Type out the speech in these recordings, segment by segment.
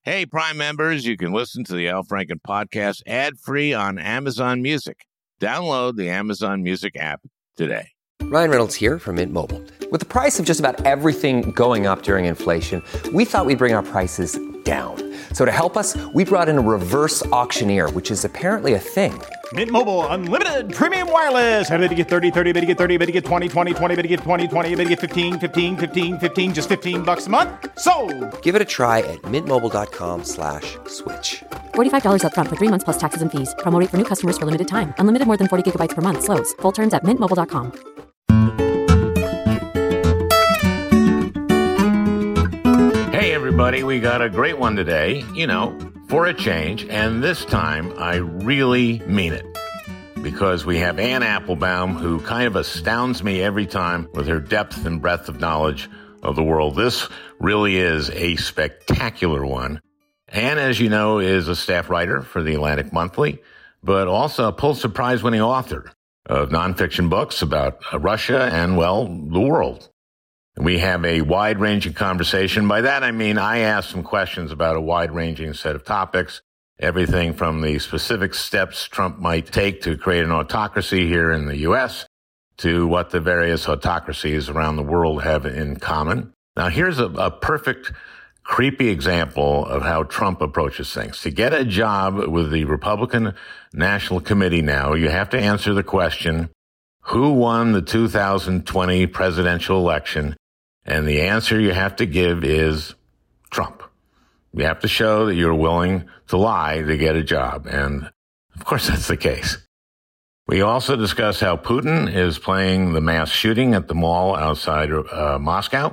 Hey, Prime members, you can listen to the Al Franken podcast ad-free on Amazon Music. Download the Amazon Music app today. Ryan Reynolds here from Mint Mobile. With the price of just about everything going up during inflation, we thought we'd bring our prices down. So to help us, we brought in a reverse auctioneer, which is apparently a thing. Mint Mobile Unlimited Premium Wireless. How to get 30, 30, bit to get 30, bit to get 20, 20, 20, bit to get 20, 20, bit to get 15, 15, 15, 15, just $15 a month? Sold! Give it a try at mintmobile.com/switch. $45 up front for 3 months plus taxes and fees. Promo rate for new customers for limited time. Unlimited more than 40 gigabytes per month. Slows full terms at mintmobile.com. Hey, everybody, we got a great one today, for a change, and this time I really mean it. Because we have Anne Applebaum, who kind of astounds me every time with her depth and breadth of knowledge of the world. This really is a spectacular one. Anne, as you know, is a staff writer for the Atlantic Monthly, but also a Pulitzer Prize-winning author of nonfiction books about Russia and, the world. We have a wide-ranging conversation. By that, I mean I asked some questions about a wide-ranging set of topics, everything from the specific steps Trump might take to create an autocracy here in the U.S. to what the various autocracies around the world have in common. Now, here's a perfect, creepy example of how Trump approaches things. To get a job with the Republican National Committee now, you have to answer the question, who won the 2020 presidential election? And the answer you have to give is Trump. You have to show that you're willing to lie to get a job. And of course, that's the case. We also discuss how Putin is playing the mass shooting at the mall outside Moscow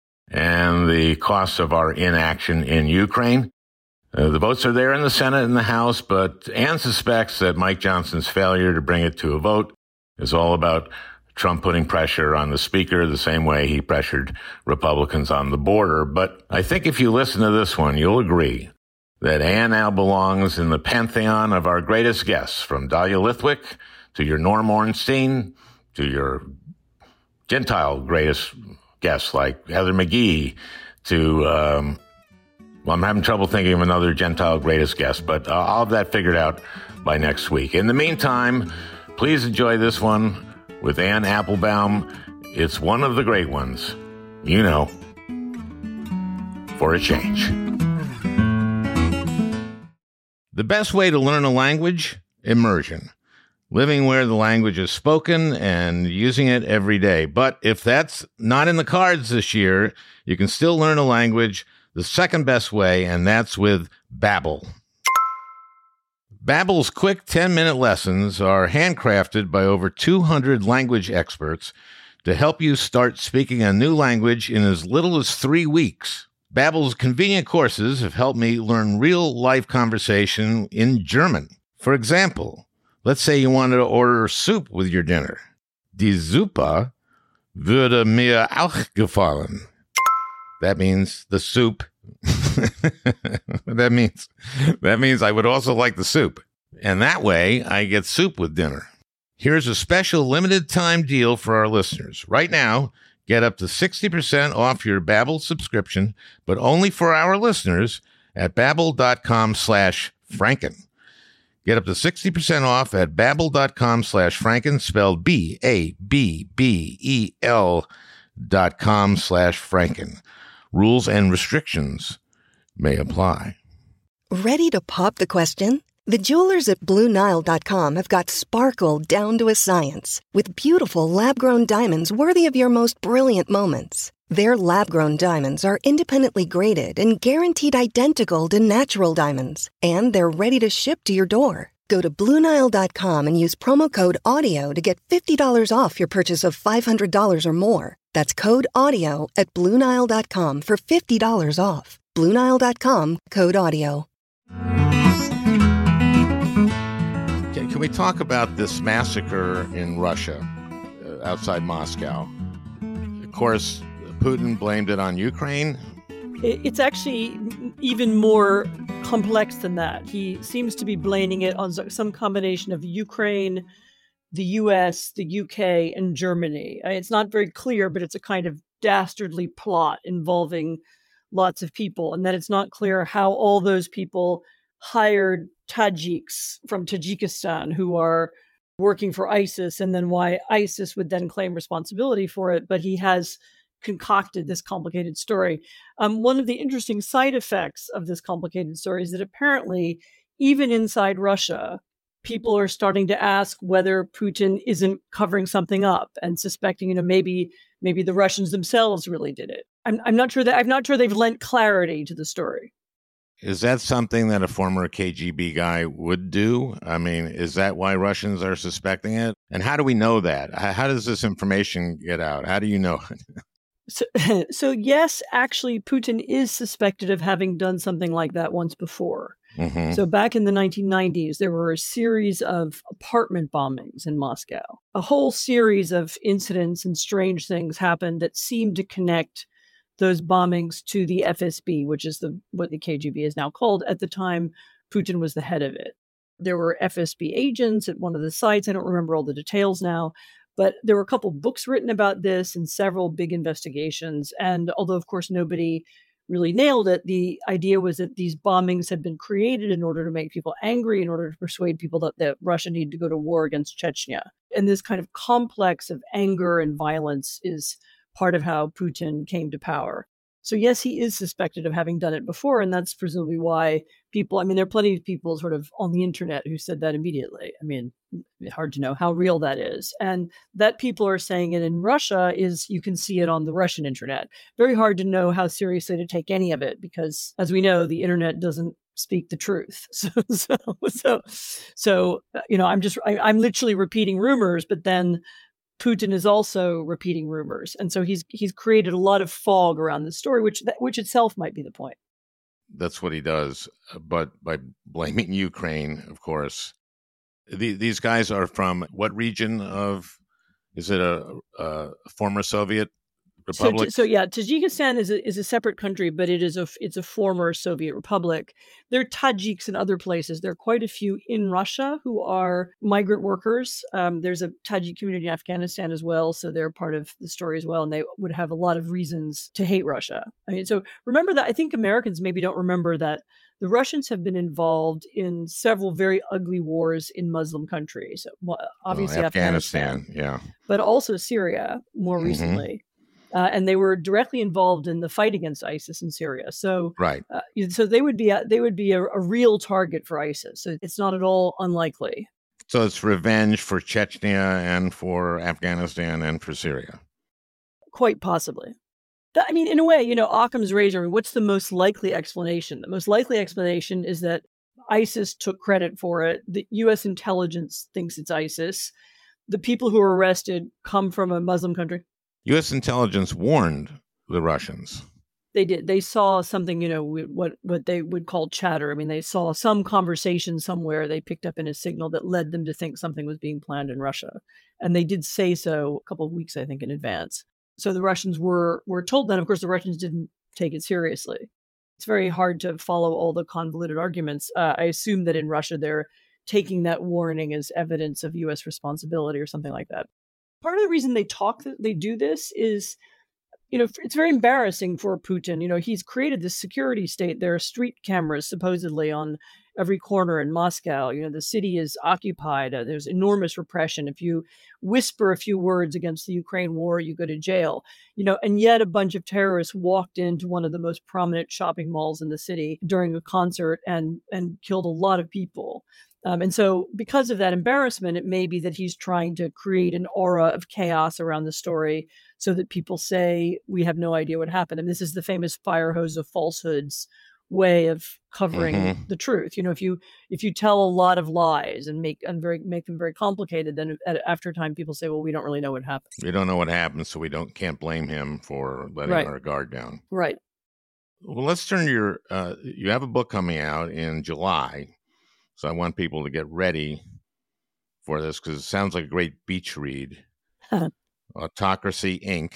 and the costs of our inaction in Ukraine. The votes are there in the Senate and the House, but Anne suspects that Mike Johnson's failure to bring it to a vote is all about Trump putting pressure on the speaker the same way he pressured Republicans on the border. But I think if you listen to this one, you'll agree that Anne now belongs in the pantheon of our greatest guests, from Dahlia Lithwick to your Norm Ornstein to your Gentile greatest guests like Heather McGhee to, I'm having trouble thinking of another Gentile greatest guest, but I'll have that figured out by next week. In the meantime, please enjoy this one with Anne Applebaum. It's one of the great ones, for a change. The best way to learn a language? Immersion. Living where the language is spoken and using it every day. But if that's not in the cards this year, you can still learn a language the second best way, and that's with Babbel. Babbel's quick 10-minute lessons are handcrafted by over 200 language experts to help you start speaking a new language in as little as 3 weeks. Babbel's convenient courses have helped me learn real-life conversation in German. For example, let's say you wanted to order soup with your dinner. Die Suppe würde mir auch gefallen. That means the soup. That means I would also like the soup. And that way, I get soup with dinner. Here's a special limited time deal for our listeners. Right now, get up to 60% off your Babbel subscription, but only for our listeners at babbel.com/Franken. Get up to 60% off at babbel.com/Franken, spelled BABBEL.com/Franken. Rules and restrictions may apply. Ready to pop the question? The jewelers at BlueNile.com have got sparkle down to a science with beautiful lab-grown diamonds worthy of your most brilliant moments. Their lab-grown diamonds are independently graded and guaranteed identical to natural diamonds, and they're ready to ship to your door. Go to BlueNile.com and use promo code AUDIO to get $50 off your purchase of $500 or more. That's code AUDIO at BlueNile.com for $50 off. BlueNile.com, code AUDIO. Can we talk about this massacre in Russia, outside Moscow? Of course, Putin blamed it on Ukraine. It's actually even more complex than that. He seems to be blaming it on some combination of Ukraine, the US, the UK, and Germany. It's not very clear, but it's a kind of dastardly plot involving lots of people, and that it's not clear how all those people hired Tajiks from Tajikistan who are working for ISIS, and then why ISIS would then claim responsibility for it. But he has concocted this complicated story. One of the interesting side effects of this complicated story is that apparently, even inside Russia, people are starting to ask whether Putin isn't covering something up and suspecting, maybe the Russians themselves really did it. I'm not sure they've lent clarity to the story. Is that something that a former KGB guy would do? I mean, is that why Russians are suspecting it? And how do we know that? How does this information get out? How do you know it? So yes, actually, Putin is suspected of having done something like that once before. Mm-hmm. So back in the 1990s, there were a series of apartment bombings in Moscow. A whole series of incidents and strange things happened that seemed to connect those bombings to the FSB, which is what the KGB is now called. At the time, Putin was the head of it. There were FSB agents at one of the sites. I don't remember all the details now, but there were a couple books written about this and several big investigations. And although, of course, nobody really nailed it, the idea was that these bombings had been created in order to make people angry, in order to persuade people that Russia needed to go to war against Chechnya. And this kind of complex of anger and violence is part of how Putin came to power. So yes, he is suspected of having done it before, and that's presumably why there are plenty of people sort of on the internet who said that immediately. I mean, hard to know how real that is. And that people are saying it in Russia you can see it on the Russian internet. Very hard to know how seriously to take any of it because, as we know, the internet doesn't speak the truth. So I'm literally repeating rumors, but then Putin is also repeating rumors. And so he's created a lot of fog around the story, which itself might be the point. That's what he does. But by blaming Ukraine, of course, these guys are from what region is it a former Soviet republic? So Tajikistan is a separate country, but it's a former Soviet republic. There are Tajiks in other places. There are quite a few in Russia who are migrant workers. There's a Tajik community in Afghanistan as well, so they're part of the story as well, and they would have a lot of reasons to hate Russia. I mean, so remember that. I think Americans maybe don't remember that the Russians have been involved in several very ugly wars in Muslim countries. Obviously, Afghanistan, yeah, but also Syria more recently. And they were directly involved in the fight against ISIS in Syria. So, right. So they would be a real target for ISIS. So it's not at all unlikely. So it's revenge for Chechnya and for Afghanistan and for Syria. Quite possibly. I mean, in a way, Occam's razor. What's the most likely explanation? The most likely explanation is that ISIS took credit for it. The U.S. intelligence thinks it's ISIS. The people who were arrested come from a Muslim country. U.S. intelligence warned the Russians. They did. They saw something, what they would call chatter. I mean, they saw some conversation somewhere they picked up in a signal that led them to think something was being planned in Russia. And they did say so a couple of weeks, I think, in advance. So the Russians were told that. Of course, the Russians didn't take it seriously. It's very hard to follow all the convoluted arguments. I assume that in Russia, they're taking that warning as evidence of U.S. responsibility or something like that. Part of the reason they do this is, it's very embarrassing for Putin. He's created this security state. There are street cameras supposedly on every corner in Moscow. The city is occupied. There's enormous repression. If you whisper a few words against the Ukraine war, you go to jail. And yet a bunch of terrorists walked into one of the most prominent shopping malls in the city during a concert and killed a lot of people. And so because of that embarrassment, it may be that he's trying to create an aura of chaos around the story so that people say, we have no idea what happened. And this is the famous fire hose of falsehoods way of covering the truth. If you tell a lot of lies and make them very complicated, then after a time people say, well, we don't really know what happened. We don't know what happened, so we can't blame him for letting our guard down. Right. Well, let's turn to you have a book coming out in July. So I want people to get ready for this because it sounds like a great beach read. Autocracy, Inc.,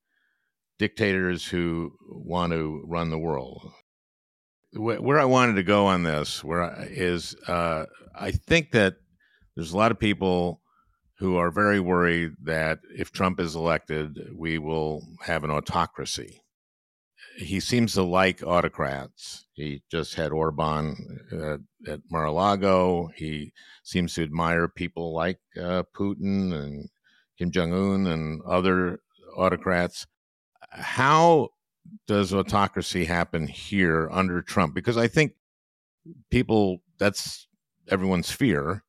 Dictators Who Want to Run the World. Where I wanted to go on this I think that there's a lot of people who are very worried that if Trump is elected, we will have an autocracy. he seems to like autocrats. He just had Orban at Mar-a-Lago. He seems to admire people like Putin and Kim Jong-un and other autocrats. How does autocracy happen here under Trump? Because I think that's everyone's fear.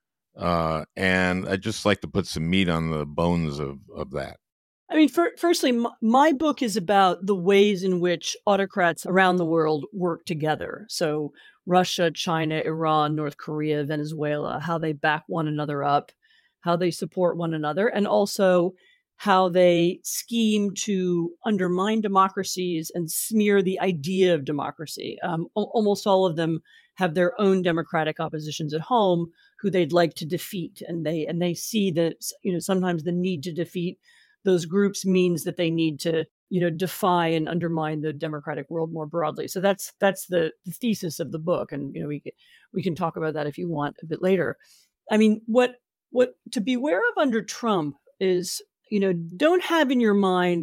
And I'd just like to put some meat on the bones of that. I mean, firstly, my book is about the ways in which autocrats around the world work together. So Russia, China, Iran, North Korea, Venezuela, how they back one another up, how they support one another, and also how they scheme to undermine democracies and smear the idea of democracy. Almost all of them have their own democratic oppositions at home who they'd like to defeat, and they see that sometimes the need to defeat those groups means that they need to defy and undermine the democratic world more broadly. So that's the thesis of the book, and we can talk about that if you want a bit later. I mean, what to beware of under Trump is don't have in your mind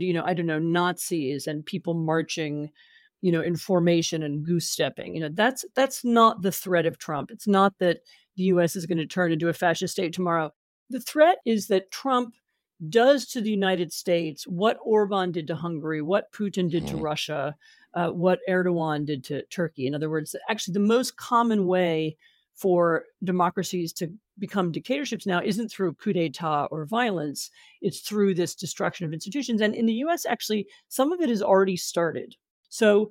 Nazis and people marching in formation and goose stepping. That's not the threat of Trump. It's not that the U.S. is going to turn into a fascist state tomorrow. The threat is that Trump does to the United States what Orban did to Hungary, what Putin did to Russia, what Erdogan did to Turkey. In other words, actually the most common way for democracies to become dictatorships now isn't through coup d'etat or violence. It's through this destruction of institutions. And in the US, actually, some of it has already started. So,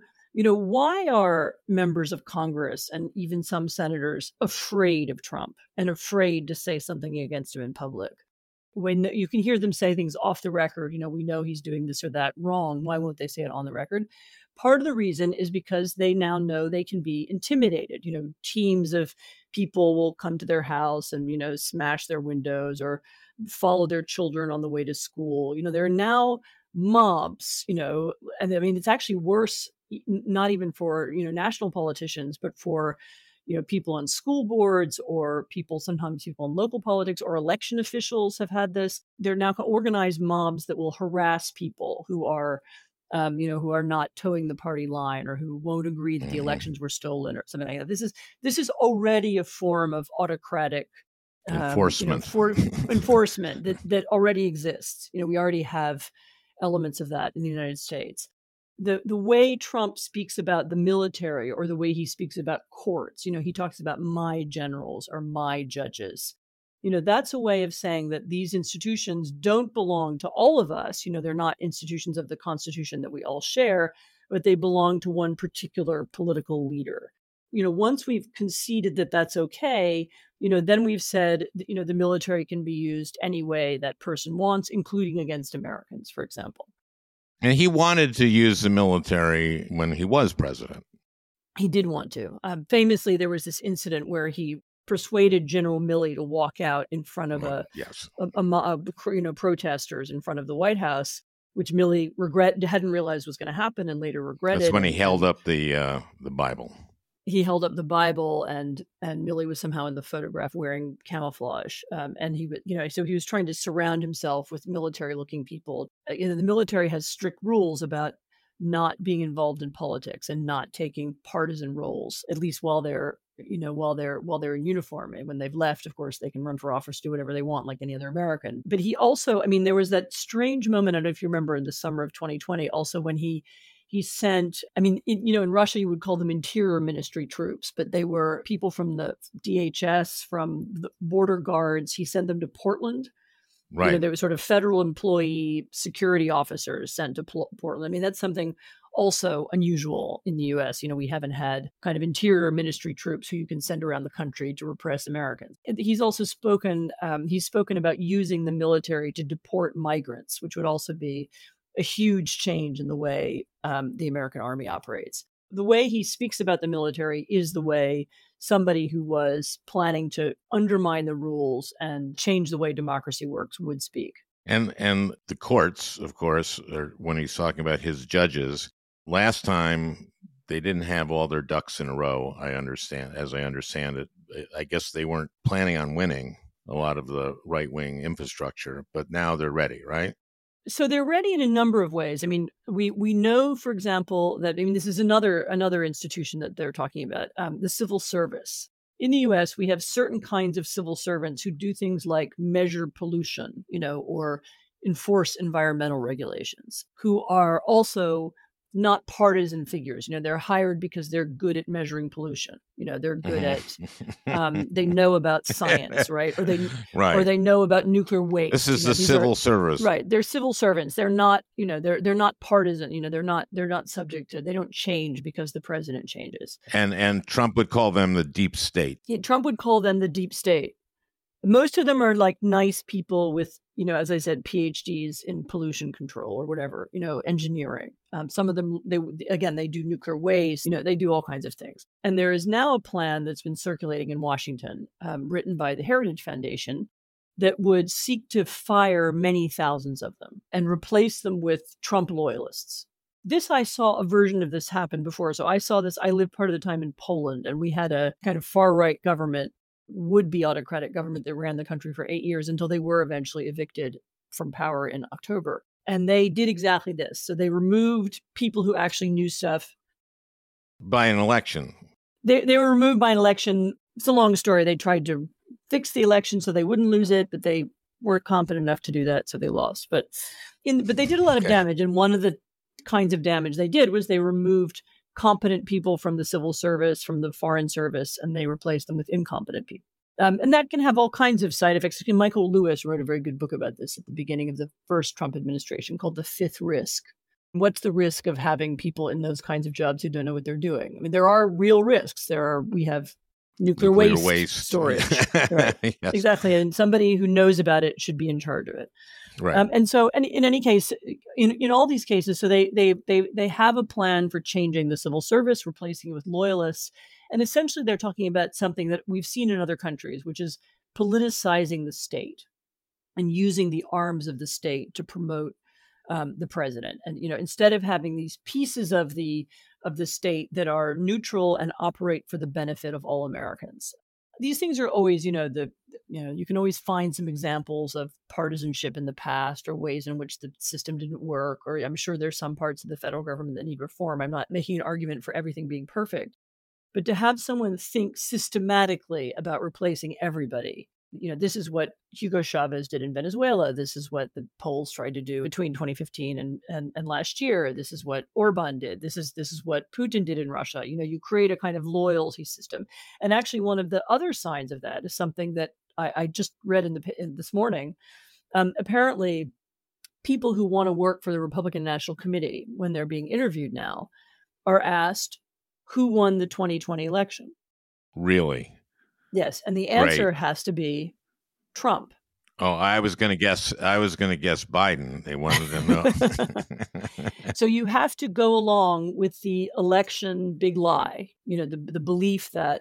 why are members of Congress and even some senators afraid of Trump and afraid to say something against him in public? When you can hear them say things off the record, we know he's doing this or that wrong. Why won't they say it on the record? Part of the reason is because they now know they can be intimidated. Teams of people will come to their house and, smash their windows or follow their children on the way to school. There are now mobs, and I mean, it's actually worse, not even for, national politicians, but for people on school boards or sometimes people in local politics or election officials have had this. They're now organized mobs that will harass people who are, who are not towing the party line or who won't agree that the elections were stolen or something like that. This is already a form of autocratic enforcement, enforcement that already exists. We already have elements of that in the United States. The way Trump speaks about the military or the way he speaks about courts, he talks about my generals or my judges. That's a way of saying that these institutions don't belong to all of us. They're not institutions of the Constitution that we all share, but they belong to one particular political leader. Once we've conceded that that's okay, then we've said, the military can be used any way that person wants, including against Americans, for example. And he wanted to use the military when he was president. He did want to. Famously, there was this incident where he persuaded General Milley to walk out in front of protesters in front of the White House, which Milley hadn't realized was going to happen and later regretted. That's when he held up the Bible. He held up the Bible, and Milley was somehow in the photograph wearing camouflage, and he so he was trying to surround himself with military-looking people. The military has strict rules about not being involved in politics and not taking partisan roles, at least while they're in uniform. And when they've left, of course, they can run for office, do whatever they want, like any other American. But he also, there was that strange moment, I don't know if you remember, in the summer of 2020, also when he sent, in Russia, you would call them Interior Ministry troops, but they were people from the DHS, from the border guards. He sent them to Portland. Right. There were sort of federal employee security officers sent to Portland. That's something also unusual in the U.S. We haven't had kind of Interior Ministry troops who you can send around the country to repress Americans. He's also spoken about using the military to deport migrants, which would also be a huge change in the way the American army operates. The way he speaks about the military is the way somebody who was planning to undermine the rules and change the way democracy works would speak. And the courts, of course, when he's talking about his judges, last time they didn't have all their ducks in a row, as I understand it. I guess they weren't planning on winning a lot of the right-wing infrastructure, but now they're ready, right? So they're ready in a number of ways. I mean, we know, for example, that this is another institution that they're talking about, the civil service. In the U.S., we have certain kinds of civil servants who do things like measure pollution, or enforce environmental regulations, who are also not partisan figures. They're hired because they're good at measuring pollution. They're good at they know about science, right? Or they know about nuclear waste. This is the civil service, right? They're civil servants. They're not, they're not partisan. They're not subject to. They don't change because the president changes. And Trump would call them the deep state. Yeah, Trump would call them the deep state. Most of them are like nice people with, as I said, PhDs in pollution control or whatever, engineering. Some of them, they do nuclear waste, they do all kinds of things. And there is now a plan that's been circulating in Washington, written by the Heritage Foundation, that would seek to fire many thousands of them and replace them with Trump loyalists. I saw a version of this happen before. So I saw this, I lived part of the time in Poland, and we had a kind of far-right government, would-be autocratic government that ran the country for 8 years until they were eventually evicted from power in October. And they did exactly this. So they removed people who actually knew stuff. By an election. They were removed by an election. It's a long story. They tried to fix the election so they wouldn't lose it, but they weren't competent enough to do that, so they lost. But they did a lot of damage. And one of the kinds of damage they did was they removed competent people from the civil service, from the foreign service, and they replaced them with incompetent people. And that can have all kinds of side effects. Michael Lewis wrote a very good book about this at the beginning of the first Trump administration called The Fifth Risk. What's the risk of having people in those kinds of jobs who don't know what they're doing? I mean, there are real risks. We have nuclear waste storage. Right. Yes. Exactly. And somebody who knows about it should be in charge of it. Right. And so, in any case, in all these cases, so they have a plan for changing the civil service, replacing it with loyalists, and essentially they're talking about something that we've seen in other countries, which is politicizing the state and using the arms of the state to promote the president. And instead of having these pieces of the state that are neutral and operate for the benefit of all Americans. These things are always, you can always find some examples of partisanship in the past or ways in which the system didn't work. Or I'm sure there's some parts of the federal government that need reform. I'm not making an argument for everything being perfect. But to have someone think systematically about replacing everybody, this is what Hugo Chavez did in Venezuela. This is what the Poles tried to do between 2015 and last year. This is what Orban did. This is what Putin did in Russia. You create a kind of loyalty system. And actually, one of the other signs of that is something that I just read this morning. Apparently, people who want to work for the Republican National Committee, when they're being interviewed now, are asked who won the 2020 election. Really? Yes, and the answer has to be Trump. Oh, I was going to guess Biden. They wanted to know. So you have to go along with the election big lie. The belief that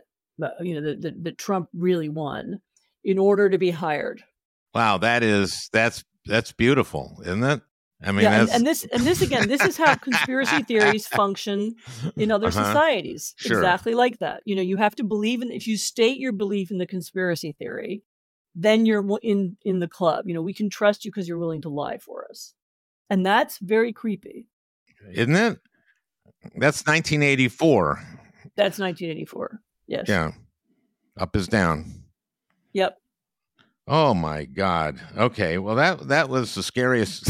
that Trump really won in order to be hired. Wow, that's beautiful, isn't it? I mean, and this again, this is how conspiracy theories function in other societies. Sure. Exactly like that. You have to believe if you state your belief in the conspiracy theory, then you're in the club. We can trust you because you're willing to lie for us. And that's very creepy. Isn't it? That's 1984. That's 1984. Yes. Yeah. Up is down. Yep. Oh my God. Okay. Well, that was the scariest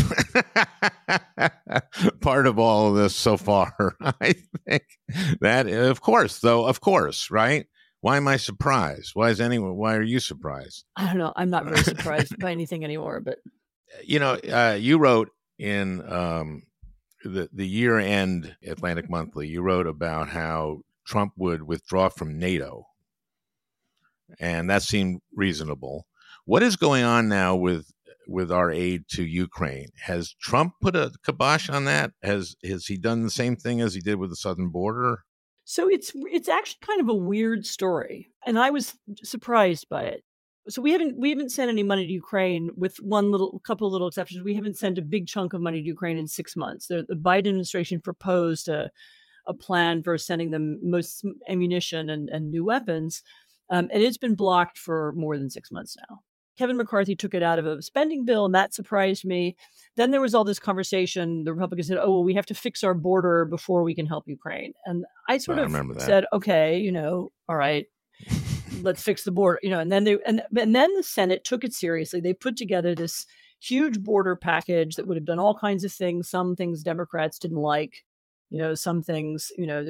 part of all of this so far. I think that, of course, right? Why am I surprised? Why are you surprised? I don't know. I'm not very surprised by anything anymore, but you wrote in the year-end Atlantic Monthly, you wrote about how Trump would withdraw from NATO. And that seemed reasonable. What is going on now with our aid to Ukraine? Has Trump put a kibosh on that? Has he done the same thing as he did with the southern border? So it's actually kind of a weird story, and I was surprised by it. So we haven't sent any money to Ukraine, with couple of little exceptions. We haven't sent a big chunk of money to Ukraine in 6 months. The Biden administration proposed a plan for sending them most ammunition and new weapons, and it's been blocked for more than 6 months now. Kevin McCarthy took it out of a spending bill, and that surprised me. Then there was all this conversation. The Republicans said, oh, well, we have to fix our border before we can help Ukraine. And I sort of said, okay, all right, let's fix the border, and then and then the Senate took it seriously. They put together this huge border package that would have done all kinds of things. Some things Democrats didn't like, some things,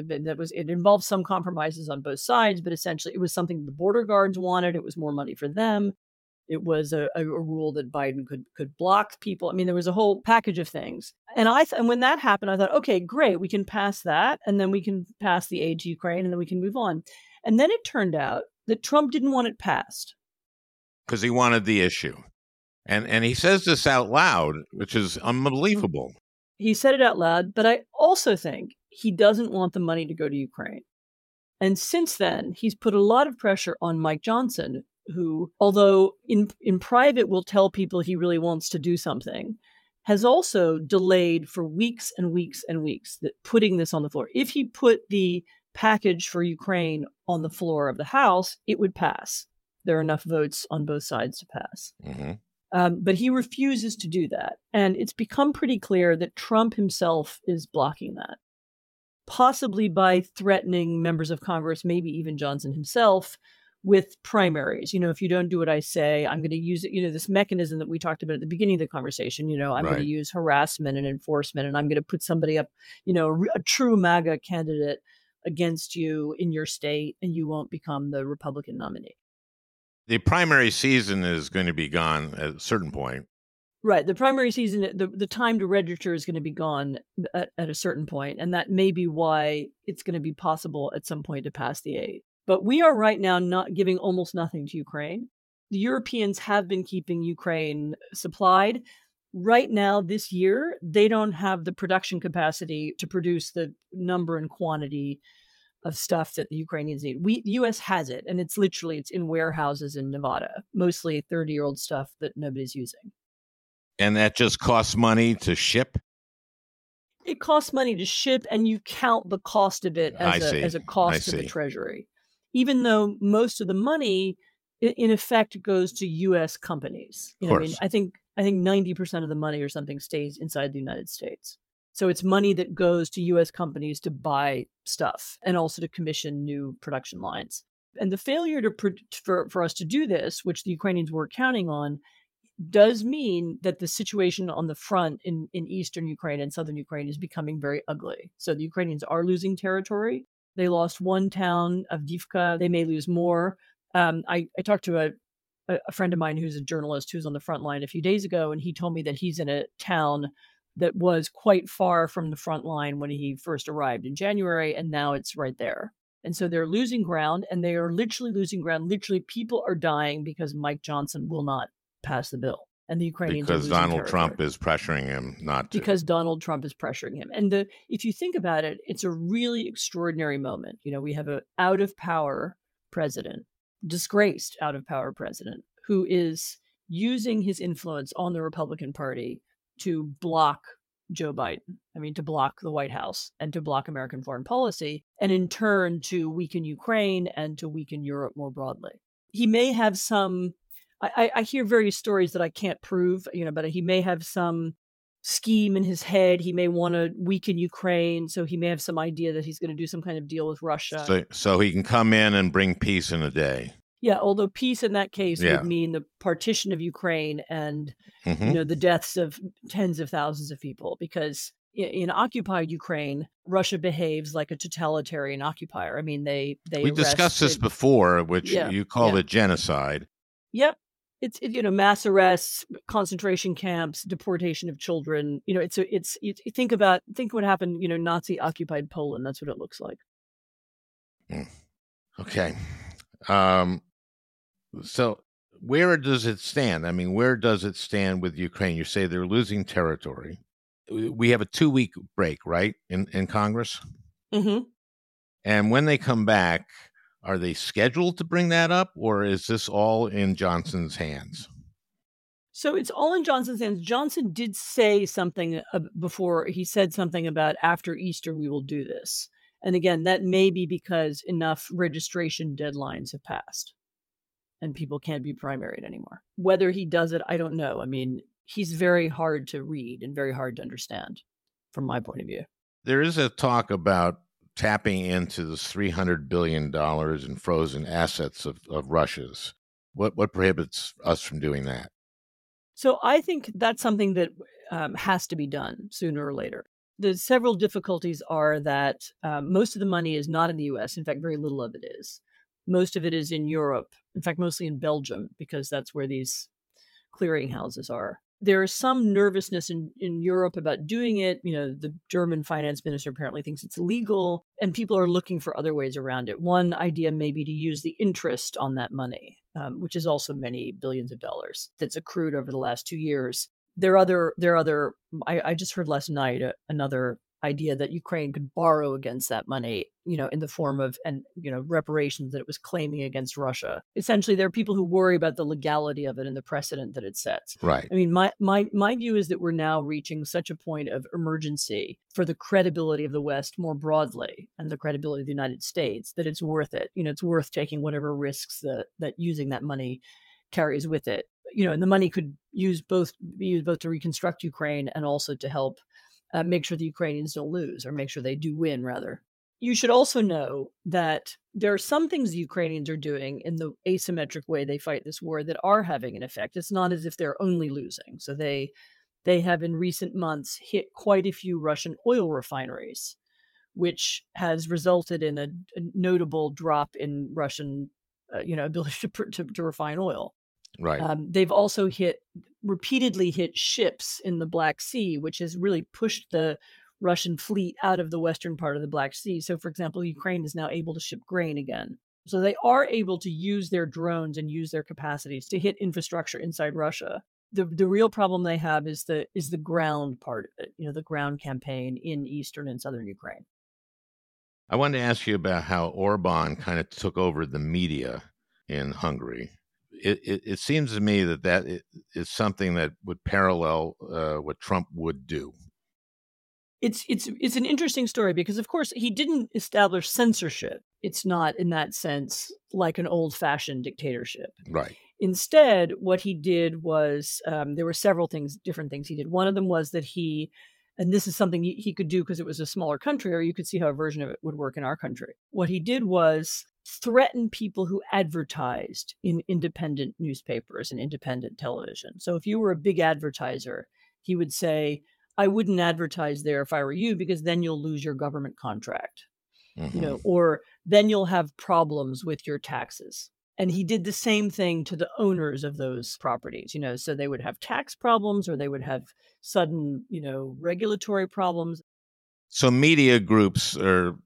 it involved some compromises on both sides, but essentially it was something the border guards wanted. It was more money for them. It was a rule that Biden could block people. I mean, there was a whole package of things. And and when that happened, I thought, okay, great, we can pass that. And then we can pass the aid to Ukraine and then we can move on. And then it turned out that Trump didn't want it passed. Because he wanted the issue. And he says this out loud, which is unbelievable. He said it out loud, but I also think he doesn't want the money to go to Ukraine. And since then, he's put a lot of pressure on Mike Johnson, who, although in private will tell people he really wants to do something, has also delayed for weeks and weeks and weeks putting this on the floor. If he put the package for Ukraine on the floor of the House, it would pass. There are enough votes on both sides to pass. Mm-hmm. But he refuses to do that. And it's become pretty clear that Trump himself is blocking that, possibly by threatening members of Congress, maybe even Johnson himself, with primaries. If you don't do what I say, I'm going to use it, this mechanism that we talked about at the beginning of the conversation, I'm going to use harassment and enforcement, and I'm going to put somebody up, a true MAGA candidate against you in your state, and you won't become the Republican nominee. The primary season is going to be gone at a certain point. Right. The primary season, the time to register is going to be gone at a certain point, and that may be why it's going to be possible at some point to pass the aid. But we are right now not giving almost nothing to Ukraine. The Europeans have been keeping Ukraine supplied. Right now, this year, they don't have the production capacity to produce the number and quantity of stuff that the Ukrainians need. The U.S. has it, and it's in warehouses in Nevada, mostly 30-year-old stuff that nobody's using. And that just costs money to ship? It costs money to ship, and you count the cost of it as a cost to the Treasury. Even though most of the money, in effect, goes to U.S. companies. Of course. I think 90% of the money or something stays inside the United States. So it's money that goes to U.S. companies to buy stuff and also to commission new production lines. And the failure for us to do this, which the Ukrainians were counting on, does mean that the situation on the front in eastern Ukraine and southern Ukraine is becoming very ugly. So the Ukrainians are losing territory. They lost one town, Avdiivka. They may lose more. I talked to a friend of mine who's a journalist who's on the front line a few days ago, and he told me that he's in a town that was quite far from the front line when he first arrived in January, and now it's right there. And so they're losing ground, and they are literally losing ground. Literally, people are dying because Mike Johnson will not pass the bill. And the Ukrainians because Donald Trump is pressuring him not to. Because Donald Trump is pressuring him. And if you think about it, it's a really extraordinary moment. We have an out-of-power president, disgraced out-of-power president, who is using his influence on the Republican Party to block Joe Biden. To block the White House and to block American foreign policy, and in turn to weaken Ukraine and to weaken Europe more broadly. He may have some... I hear various stories that I can't prove, but he may have some scheme in his head. He may want to weaken Ukraine, so he may have some idea that he's going to do some kind of deal with Russia. So he can come in and bring peace in a day. Yeah, although peace in that case would mean the partition of Ukraine and the deaths of tens of thousands of people, because in occupied Ukraine, Russia behaves like a totalitarian occupier. We discussed this before, which you called it genocide. Yep. It's mass arrests, concentration camps, deportation of children. Think what happened. Nazi occupied Poland. That's what it looks like. Okay. So where does it stand? Where does it stand with Ukraine? You say they're losing territory. We have a 2-week break, right, in Congress? Mm-hmm. And when they come back, are they scheduled to bring that up, or is this all in Johnson's hands? So it's all in Johnson's hands. Johnson did say something before. He said something about after Easter, we will do this. And again, that may be because enough registration deadlines have passed. and people can't be primaried anymore. Whether he does it, I don't know. I mean, he's very hard to read and very hard to understand from my point of view. There is a talk about tapping into this $300 billion in frozen assets of Russia's. What prohibits us from doing that? So I think that's something that has to be done sooner or later. The several difficulties are that most of the money is not in the US. In fact, very little of it is. Most of it is in Europe. In fact, mostly in Belgium, because that's where these clearinghouses are. There is some nervousness in Europe about doing it. You know, the German finance minister apparently thinks it's illegal, and people are looking for other ways around it. One idea may be to use the interest on that money, which is also many billions of dollars that's accrued over the last 2 years. There are other. I just heard last night another idea that Ukraine could borrow against that money, you know, in the form of reparations that it was claiming against Russia. Essentially, there are people who worry about the legality of it and the precedent that it sets. Right. I mean, my view is that we're now reaching such a point of emergency for the credibility of the West more broadly and the credibility of the United States that it's worth it. You know, it's worth taking whatever risks that using that money carries with it. You know, and the money could be used both to reconstruct Ukraine and also to help make sure the Ukrainians don't lose, or make sure they do win, rather. You should also know that there are some things the Ukrainians are doing in the asymmetric way they fight this war that are having an effect. It's not as if they're only losing. So they have in recent months hit quite a few Russian oil refineries, which has resulted in a notable drop in Russian ability to refine oil. Right. They've also repeatedly hit ships in the Black Sea, which has really pushed the Russian fleet out of the western part of the Black Sea. So, for example, Ukraine is now able to ship grain again. So they are able to use their drones and use their capacities to hit infrastructure inside Russia. The real problem they have is the ground part of it, you know, the ground campaign in eastern and southern Ukraine. I wanted to ask you about how Orban kind of took over the media in Hungary. It seems to me that is something that would parallel what Trump would do. It's an interesting story because, of course, he didn't establish censorship. It's not, in that sense, like an old-fashioned dictatorship. Right. Instead, what he did was there were several different things he did. One of them was that and this is something he could do because it was a smaller country, or you could see how a version of it would work in our country. What he did was threaten people who advertised in independent newspapers and independent television. So if you were a big advertiser, he would say, I wouldn't advertise there if I were you, because then you'll lose your government contract, Mm-hmm. you know, or then you'll have problems with your taxes. And he did the same thing to the owners of those properties, you know, so they would have tax problems, or they would have sudden, you know, regulatory problems. So media groups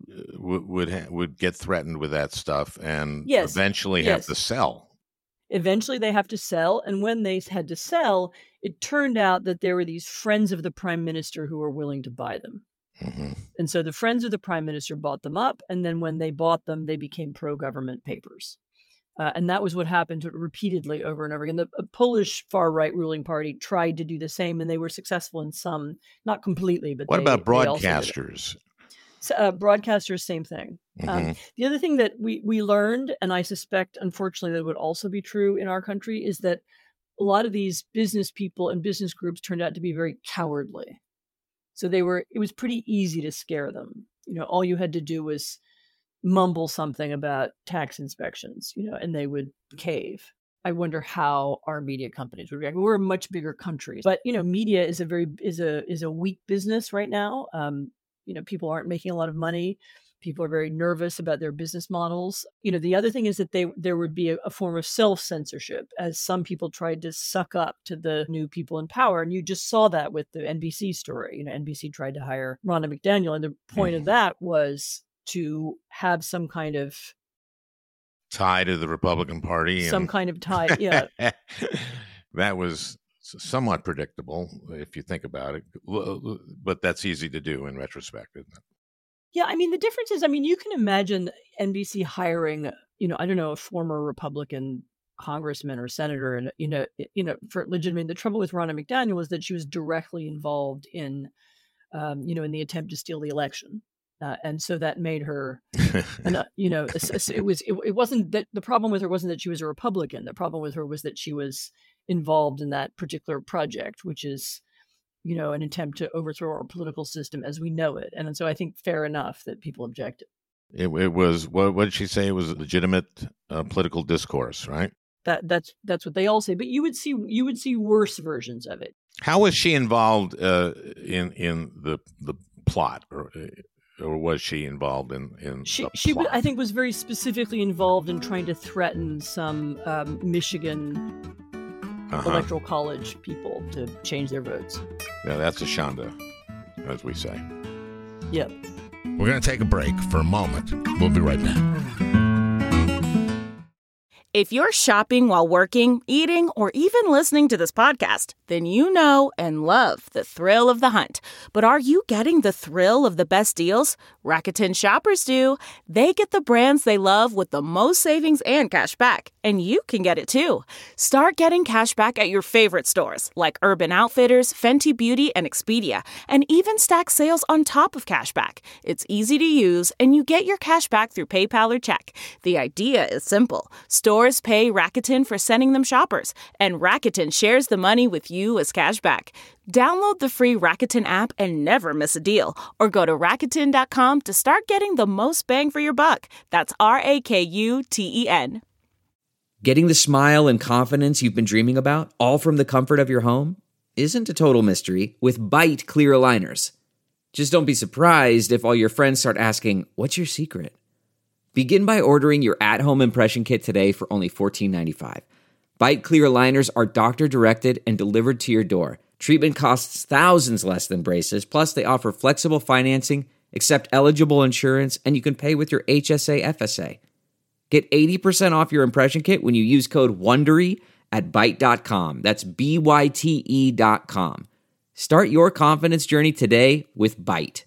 would get threatened with that stuff and eventually have to sell. Eventually they have to sell. And when they had to sell, it turned out that there were these friends of the prime minister who were willing to buy them. Mm-hmm. And so the friends of the prime minister bought them up. And then when they bought them, they became pro-government papers. And that was what happened repeatedly over and over again. The Polish far-right ruling party tried to do the same, and they were successful in some, not completely, but what about broadcasters? Broadcasters, same thing. Mm-hmm. The other thing that we learned, and I suspect, unfortunately, that would also be true in our country, is that a lot of these business people and business groups turned out to be very cowardly. So it was pretty easy to scare them. You know, all you had to do was mumble something about tax inspections, you know, and they would cave. I wonder how our media companies would react. We're a much bigger country, but you know, media is a weak business right now. You know, people aren't making a lot of money. People are very nervous about their business models. You know, the other thing is that there would be a form of self-censorship, as some people tried to suck up to the new people in power. And you just saw that with the NBC story. You know, NBC tried to hire Ronna McDaniel, and the point of that was to have some kind of tie to the Republican Party. Some kind of tie, yeah. That was somewhat predictable if you think about it, but that's easy to do in retrospect, isn't it? Yeah, I mean, the difference is, I mean, you can imagine NBC hiring, you know, I don't know, a former Republican congressman or senator, and you know, for legitimate. The trouble with Ronna McDaniel was that she was directly involved in, you know, in the attempt to steal the election. and so that made her, it wasn't that the problem with her wasn't that she was a Republican. The problem with her was that she was involved in that particular project, which is, an attempt to overthrow our political system as we know it. And so I think fair enough that people objected. It was, what did she say? It was legitimate political discourse, right? That's what they all say. But you would see worse versions of it. How was she involved in the plot, or was she involved in the plot? I think was very specifically involved in trying to threaten some Michigan electoral college people to change their votes. Yeah, that's a Shonda, as we say. Yep. We're going to take a break for a moment. We'll be right back. If you're shopping while working, eating, or even listening to this podcast, then you know and love the thrill of the hunt. But are you getting the thrill of the best deals? Rakuten shoppers do. They get the brands they love with the most savings and cash back. And you can get it too. Start getting cash back at your favorite stores like Urban Outfitters, Fenty Beauty, and Expedia, and even stack sales on top of cash back. It's easy to use, and you get your cash back through PayPal or check. The idea is simple. Stores pay Rakuten for sending them shoppers, and Rakuten shares the money with you as cash back. Download the free Rakuten app and never miss a deal, or go to Rakuten.com to start getting the most bang for your buck. That's Rakuten. Getting the smile and confidence you've been dreaming about, all from the comfort of your home, isn't a total mystery with Byte clear aligners. Just don't be surprised if all your friends start asking, "What's your secret?" Begin by ordering your at-home impression kit today for only $14.95. Byte clear aligners are doctor-directed and delivered to your door. Treatment costs thousands less than braces, plus they offer flexible financing, accept eligible insurance, and you can pay with your HSA FSA. Get 80% off your impression kit when you use code WONDERY at Byte.com. That's BYTE.com. Start your confidence journey today with Byte.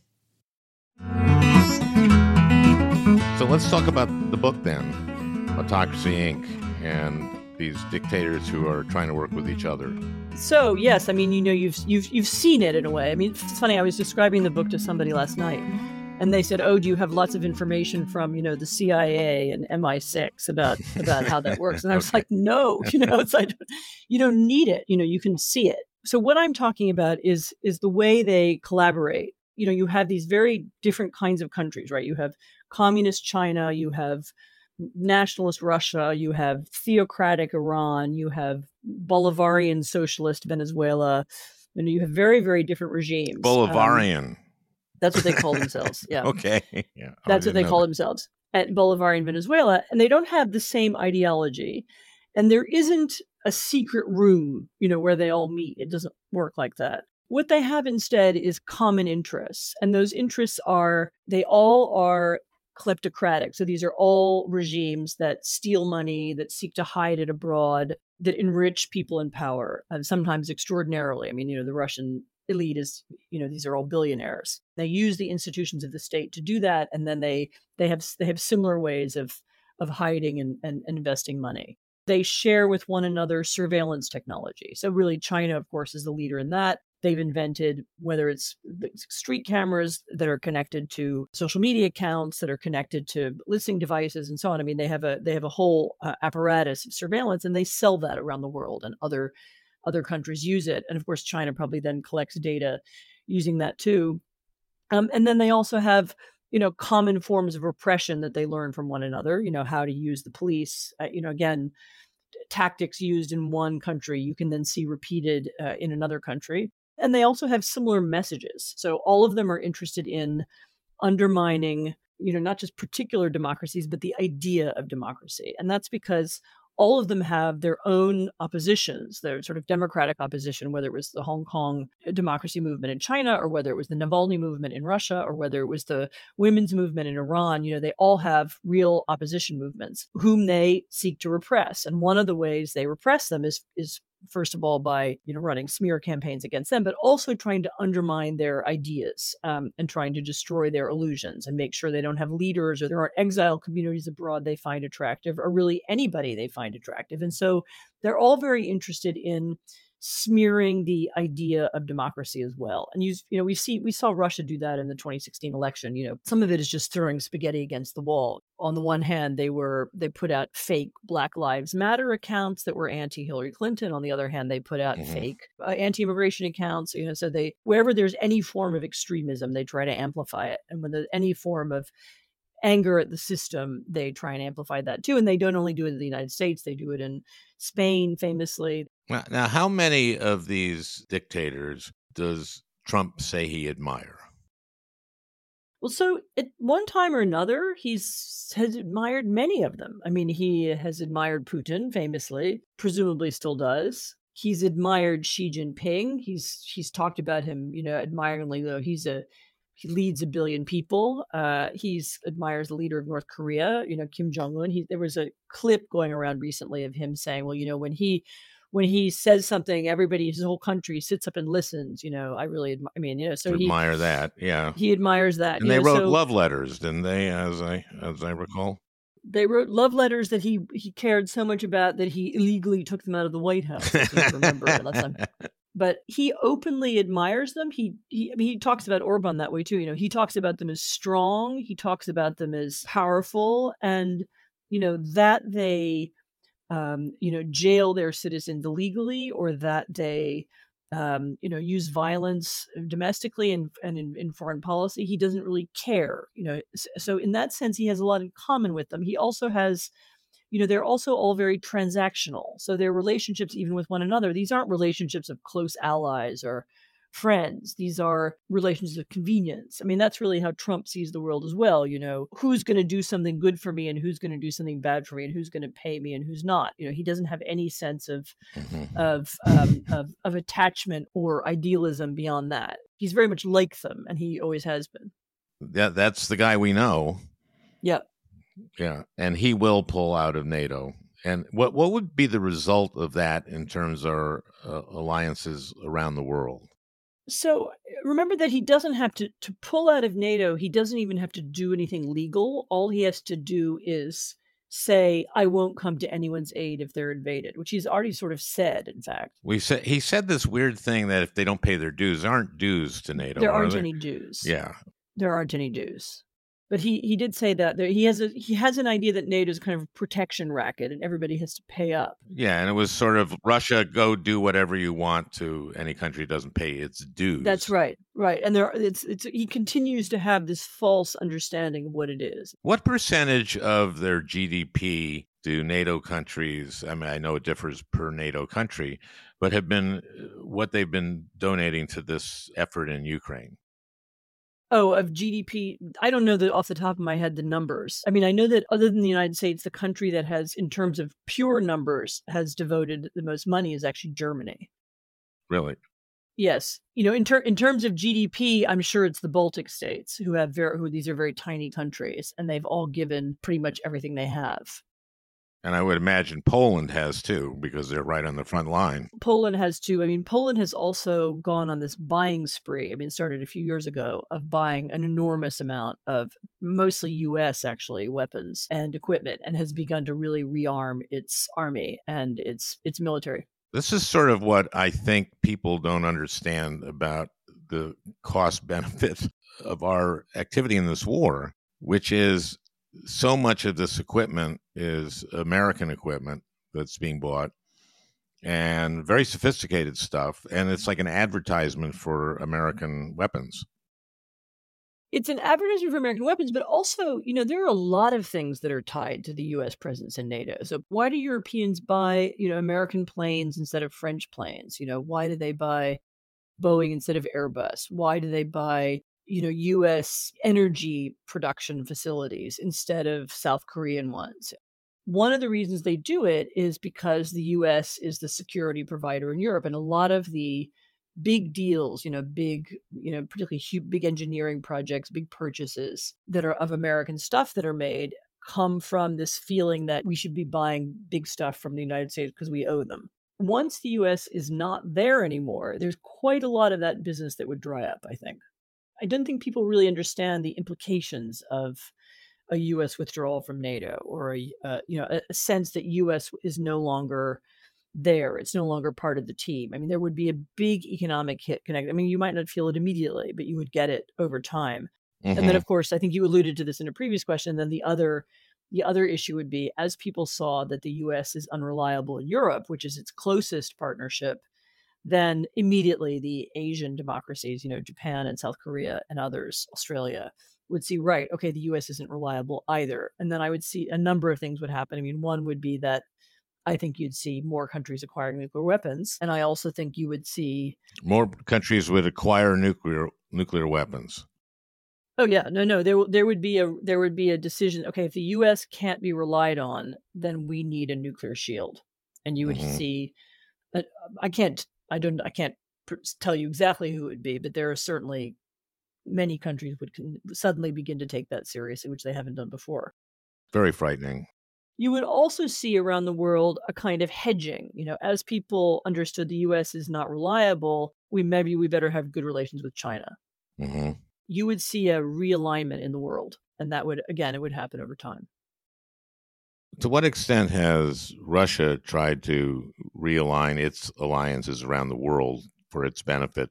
So let's talk about the book then, Autocracy Inc., and these dictators who are trying to work with each other. So yes, I mean, you've seen it in a way. I mean, it's funny. I was describing the book to somebody last night, and they said, "Oh, do you have lots of information from the CIA and MI6 about how that works?" And I was like, "No, it's like you don't need it. You can see it." So what I'm talking about is the way they collaborate. You have these very different kinds of countries, right? You have communist China, you have nationalist Russia, you have theocratic Iran, you have Bolivarian socialist Venezuela. You have very, very different regimes. Bolivarian. That's what they call themselves. Yeah. Okay. Yeah. That's what they call themselves at Bolivarian Venezuela. And they don't have the same ideology. And there isn't a secret room, where they all meet. It doesn't work like that. What they have instead is common interests. And those interests they all are kleptocratic. So these are all regimes that steal money, that seek to hide it abroad, that enrich people in power, sometimes extraordinarily. I mean, the Russian elite is, these are all billionaires. They use the institutions of the state to do that. And then they have similar ways of hiding and investing money. They share with one another surveillance technology. So really, China, of course, is the leader in that. They've invented, whether it's street cameras that are connected to social media accounts, that are connected to listening devices and so on. I mean, they have a whole apparatus of surveillance, and they sell that around the world, and other countries use it. And of course, China probably then collects data using that too. And then they also have, common forms of repression that they learn from one another, how to use the police, again, tactics used in one country, you can then see repeated in another country. And they also have similar messages. So all of them are interested in undermining, not just particular democracies, but the idea of democracy. And that's because all of them have their own oppositions, their sort of democratic opposition, whether it was the Hong Kong democracy movement in China, or whether it was the Navalny movement in Russia, or whether it was the women's movement in Iran. They all have real opposition movements whom they seek to repress. And one of the ways they repress them is first of all by running smear campaigns against them, but also trying to undermine their ideas and trying to destroy their illusions and make sure they don't have leaders, or there aren't exile communities abroad they find attractive, or really anybody they find attractive. And so they're all very interested in smearing the idea of democracy as well. And we saw Russia do that in the 2016 election. Some of it is just throwing spaghetti against the wall. On the one hand, they put out fake Black Lives Matter accounts that were anti-Hillary Clinton. On the other hand, they put out fake anti-immigration accounts. So wherever there's any form of extremism, they try to amplify it. And when there's any form of anger at the system, they try and amplify that too. And they don't only do it in the United States, they do it in Spain, famously. Now, how many of these dictators does Trump say he admire? Well, so at one time or another, has admired many of them. I mean, he has admired Putin, famously, presumably still does. He's admired Xi Jinping. He's talked about him, admiringly, though he leads 1 billion people. He admires the leader of North Korea, Kim Jong-un. There was a clip going around recently of him saying, well, when he says something, his whole country sits up and listens. I really admire that. Yeah, he admires that. And they wrote love letters, didn't they? As I recall, they wrote love letters that he cared so much about that he illegally took them out of the White House. I can't remember. But he openly admires them. He talks about Orban that way too. He talks about them as strong. He talks about them as powerful, and that they jail their citizens illegally, or that they use violence domestically and in foreign policy. He doesn't really care. So in that sense, he has a lot in common with them. He also has. They're also all very transactional. So their relationships, even with one another, these aren't relationships of close allies or friends. These are relationships of convenience. I mean, that's really how Trump sees the world as well. Who's going to do something good for me and who's going to do something bad for me and who's going to pay me and who's not. He doesn't have any sense of attachment or idealism beyond that. He's very much like them, and he always has been. That's the guy we know. Yep. Yeah, and he will pull out of NATO. And what would be the result of that in terms of our alliances around the world? So remember that he doesn't have to pull out of NATO. He doesn't even have to do anything legal. All he has to do is say, I won't come to anyone's aid if they're invaded, which he's already sort of said, in fact. He said this weird thing that if they don't pay their dues, there aren't dues to NATO. There aren't any dues. Yeah. There aren't any dues. But he did say that he has an idea that NATO is kind of a protection racket and everybody has to pay up. Yeah, and it was sort of Russia, go do whatever you want to any country doesn't pay its dues. That's right, and he continues to have this false understanding of what it is. What percentage of their GDP do NATO countries? I mean, I know it differs per NATO country, but what they've been donating to this effort in Ukraine? Oh, of GDP, I don't know off the top of my head the numbers. I mean, I know that other than the United States, the country that has, in terms of pure numbers, has devoted the most money is actually Germany. Really? Yes. In terms of GDP, I'm sure it's the Baltic states who these are very tiny countries, and they've all given pretty much everything they have. And I would imagine Poland has too, because they're right on the front line. Poland has too. I mean, Poland has also gone on this buying spree. I mean, it started a few years ago of buying an enormous amount of mostly U.S. actually weapons and equipment, and has begun to really rearm its army and its military. This is sort of what I think people don't understand about the cost benefit of our activity in this war, which is so much of this equipment is American equipment that's being bought, and very sophisticated stuff. And it's like an advertisement for American weapons. It's an advertisement for American weapons, but also, there are a lot of things that are tied to the U.S. presence in NATO. So why do Europeans buy, American planes instead of French planes? Why do they buy Boeing instead of Airbus? Why do they buy U.S. energy production facilities instead of South Korean ones? One of the reasons they do it is because the U.S. is the security provider in Europe, and a lot of the big deals, particularly big engineering projects, big purchases that are of American stuff that are made come from this feeling that we should be buying big stuff from the United States because we owe them. Once the U.S. is not there anymore, there's quite a lot of that business that would dry up, I think. I don't think people really understand the implications of a U.S. withdrawal from NATO, or a sense that U.S. is no longer there. It's no longer part of the team. I mean, there would be a big economic hit connected. I mean, you might not feel it immediately, but you would get it over time. And then, of course, I think you alluded to this in a previous question. Then the other issue would be, as people saw that the U.S. is unreliable in Europe, which is its closest partnership, then immediately the Asian democracies, Japan and South Korea and others, Australia, would see, right, okay, the U.S. isn't reliable either. And then I would see a number of things would happen. I mean, one would be that I think you'd see more countries acquiring nuclear weapons. And I also think you would see more countries would acquire nuclear weapons. Oh yeah, no. There would be a decision. Okay, if the U.S. can't be relied on, then we need a nuclear shield, and you would see. I can't tell you exactly who it would be, but there are certainly many countries would suddenly begin to take that seriously, which they haven't done before. Very frightening. You would also see around the world a kind of hedging. As people understood the U.S. is not reliable, we better have good relations with China. Mm-hmm. You would see a realignment in the world, and that would, again, it would happen over time. To what extent has Russia tried to realign its alliances around the world for its benefit,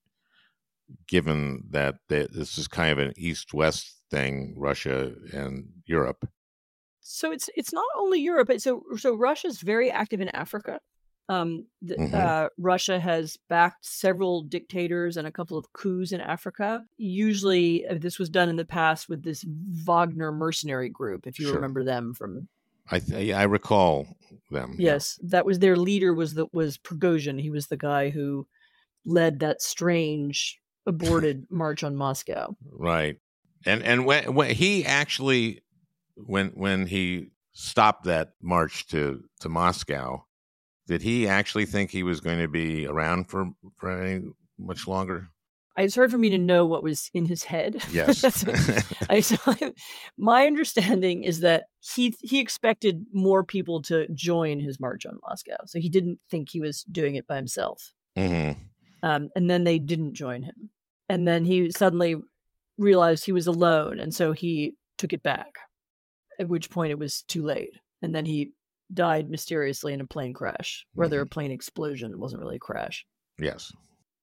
given that this is kind of an East-West thing, Russia and Europe? So it's not only Europe. So Russia's very active in Africa. Russia has backed several dictators and a couple of coups in Africa. Usually, this was done in the past with this Wagner mercenary group, if you remember them from. I recall them. Yes, that was their leader. Was Prigozhin. He was the guy who led that strange aborted march on Moscow. Right, and when he actually when he stopped that march to Moscow. Did he actually think he was going to be around for any much longer? It's hard for me to know what was in his head. Yes. My understanding is that he expected more people to join his march on Moscow. So he didn't think he was doing it by himself. Mm-hmm. And then they didn't join him. And then he suddenly realized he was alone. And so he took it back, at which point it was too late. And then he died mysteriously in a plane crash, rather a plane explosion. It wasn't really a crash. Yes.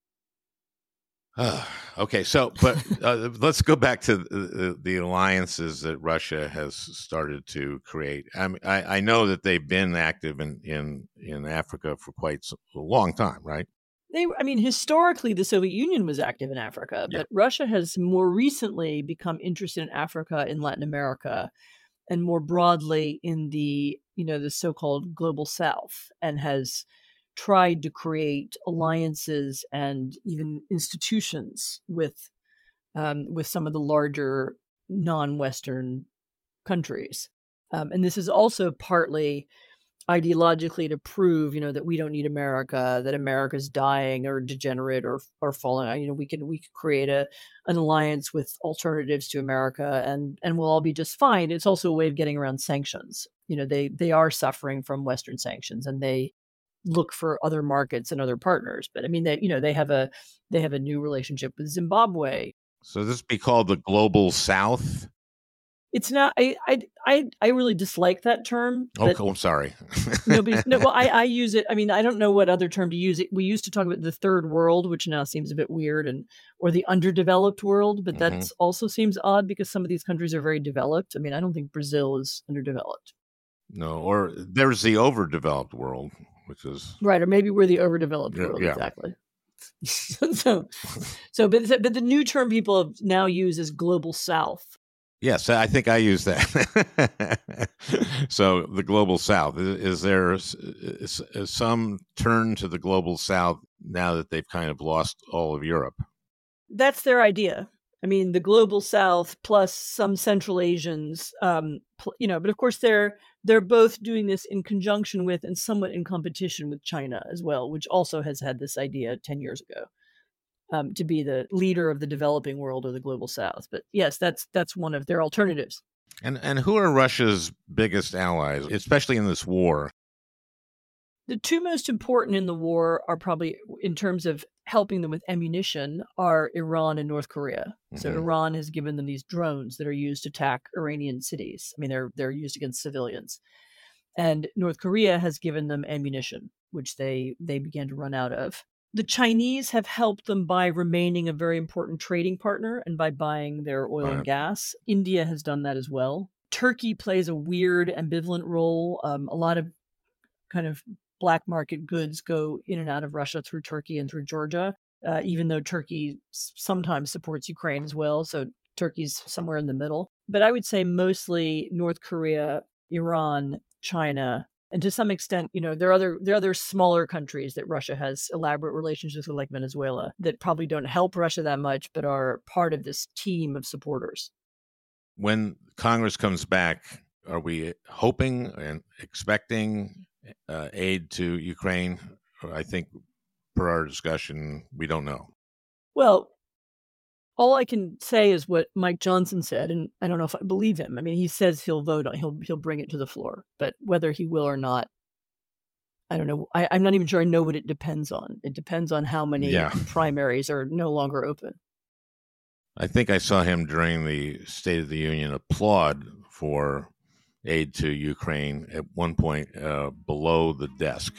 Okay, so but let's go back to the alliances that Russia has started to create. I know that they've been active in Africa for quite a long time, right? Historically, the Soviet Union was active in Africa, but Russia has more recently become interested in Africa, in Latin America, and more broadly in the so-called global South, and has tried to create alliances and even institutions with some of the larger non-Western countries. And this is also partly ideologically to prove, that we don't need America, that America's dying or degenerate or falling. We could create an alliance with alternatives to America, and we'll all be just fine. It's also a way of getting around sanctions. They are suffering from Western sanctions, and they look for other markets and other partners. But they have a new relationship with Zimbabwe. So this be called the global South? It's not. I really dislike that term. I'm sorry. I use it. I don't know what other term to use. We used to talk about the third world, which now seems a bit weird, or the underdeveloped world, but that also seems odd because some of these countries are very developed. I don't think Brazil is underdeveloped. No, or there's the overdeveloped world, which is right, or maybe we're the overdeveloped world. Yeah. Exactly. But the new term people have now use is global South. Yes, I think I use that. So the global South, is there some turn to the global South now that they've kind of lost all of Europe? That's their idea. The global South plus some Central Asians, but of course they're both doing this in conjunction with and somewhat in competition with China as well, which also has had this idea 10 years ago. To be the leader of the developing world or the global South. But yes, that's one of their alternatives. And who are Russia's biggest allies, especially in this war? The two most important in the war are probably, in terms of helping them with ammunition, are Iran and North Korea. So Iran has given them these drones that are used to attack Iranian cities. They're used against civilians. And North Korea has given them ammunition, which they began to run out of. The Chinese have helped them by remaining a very important trading partner and by buying their oil and gas. India has done that as well. Turkey plays a weird, ambivalent role. A lot of kind of black market goods go in and out of Russia through Turkey and through Georgia, even though Turkey sometimes supports Ukraine as well. So Turkey's somewhere in the middle. But I would say mostly North Korea, Iran, China, and to some extent, there are other smaller countries that Russia has elaborate relationships with, like Venezuela, that probably don't help Russia that much, but are part of this team of supporters. When Congress comes back, are we hoping and expecting aid to Ukraine? I think, per our discussion, we don't know. Well, all I can say is what Mike Johnson said, and I don't know if I believe him. I mean, he says he'll vote on, he'll bring it to the floor, but whether he will or not, I don't know. I'm not even sure I know what it depends on. It depends on how many primaries are no longer open. I think I saw him during the State of the Union applaud for aid to Ukraine at one point below the desk.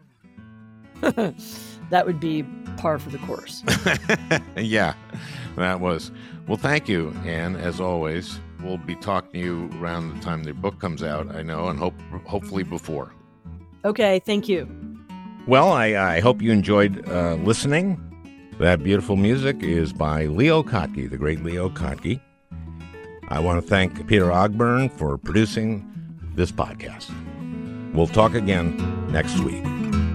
That would be par for the course. Yeah, that was. Well, thank you, Anne, as always. We'll be talking to you around the time the book comes out, I know, and hopefully before. Okay, thank you. Well, I hope you enjoyed listening. That beautiful music is by Leo Kottke, the great Leo Kottke. I want to thank Peter Ogburn for producing this podcast. We'll talk again next week.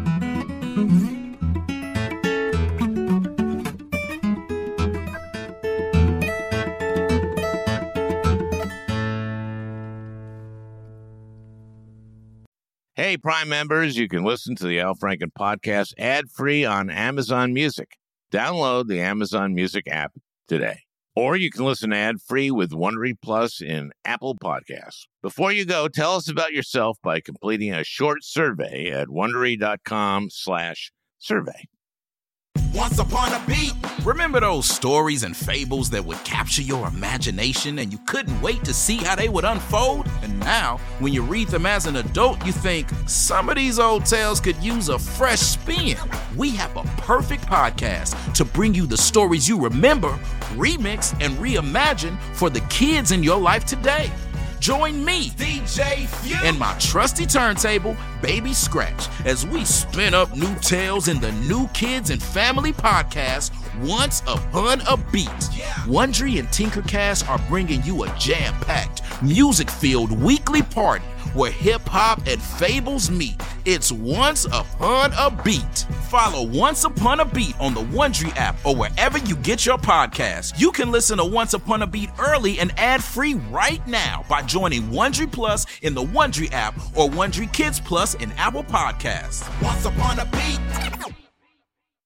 Hey, Prime members, you can listen to the Al Franken podcast ad-free on Amazon Music. Download the Amazon Music app today. Or you can listen ad-free with Wondery Plus in Apple Podcasts. Before you go, tell us about yourself by completing a short survey at Wondery.com/survey. Once upon a beat. Remember those stories and fables that would capture your imagination and you couldn't wait to see how they would unfold? And now, when you read them as an adult, you think, some of these old tales could use a fresh spin. We have a perfect podcast to bring you the stories you remember, remix, and reimagine for the kids in your life today. Join me, DJ Few, and my trusty turntable, Baby Scratch, as we spin up new tales in the New Kids and Family podcast, Once Upon a Beat. Wondery and Tinkercast are bringing you a jam-packed, music-filled weekly party where hip-hop and fables meet. It's Once Upon a Beat. Follow Once Upon a Beat on the Wondery app or wherever you get your podcasts. You can listen to Once Upon a Beat early and ad-free right now by joining Wondery Plus in the Wondery app or Wondery Kids Plus in Apple Podcasts. Once Upon a Beat.